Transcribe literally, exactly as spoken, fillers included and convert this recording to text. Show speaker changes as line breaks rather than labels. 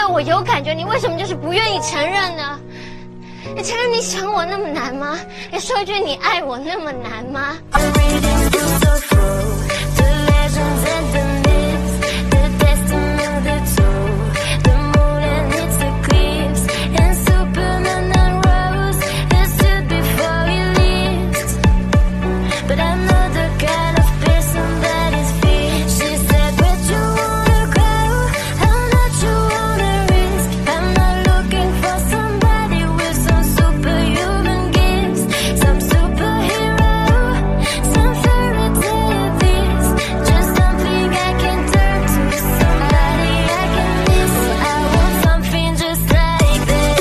对我有感觉，你为什么就是不愿意承认呢？你承认你想我那么难吗？你说一句你爱我那么难吗？
But I know the God